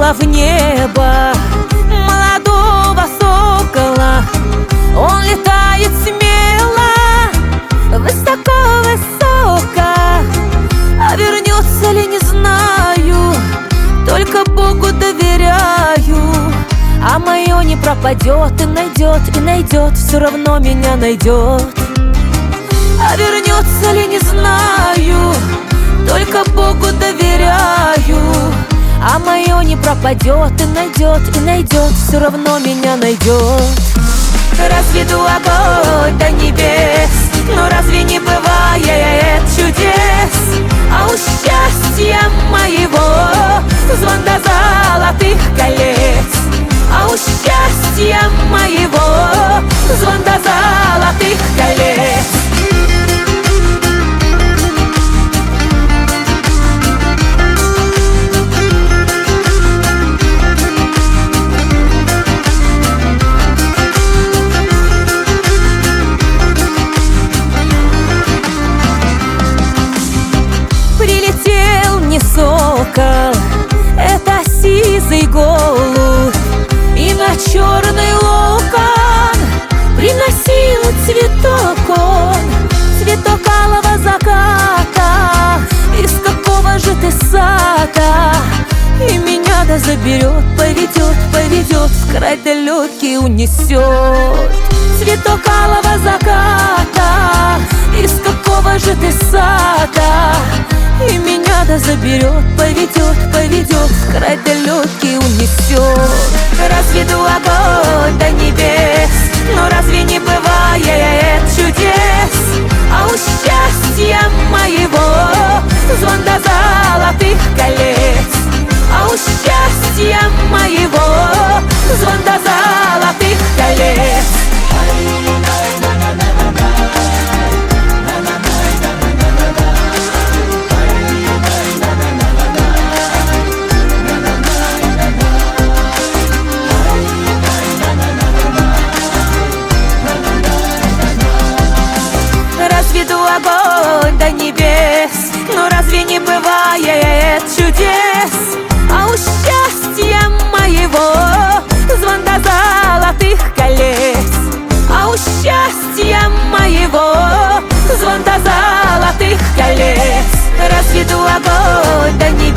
Подняла в небо молодого сокола. Он летает смело, высоко-высоко, а вернется ли, не знаю, только Богу доверяю. А мое не пропадет и найдет, все равно меня найдет. А вернется ли, не знаю, только Богу доверяю. А мое не пропадет и найдет, все равно меня найдет. Разведу огонь до небес, но разве не бывает чудес? А у счастья моего звон до золотых колец. А у счастья моего звон до золотых колец. Прилетел не сокол, это сизый голубь, и на черный локон приносил цветок он, цветок алого заката. Из какого же ты сада? И меня да заберет, поведет, в край далекий унесет. Цветок алого заката, из какого же ты сада? И меня да заберет, поведет, в край далекий унесет. Разведу огонь до небес, но разве не бывает чудес? А у счастья моего звон до золотых колец. А у счастья моего звон до золотых колец. Разведу огонь до небес, но разве не бывает чудес? А у счастья моего звон до золотых колец. А у счастья моего звон до золотых колец. Разведу огонь до небес,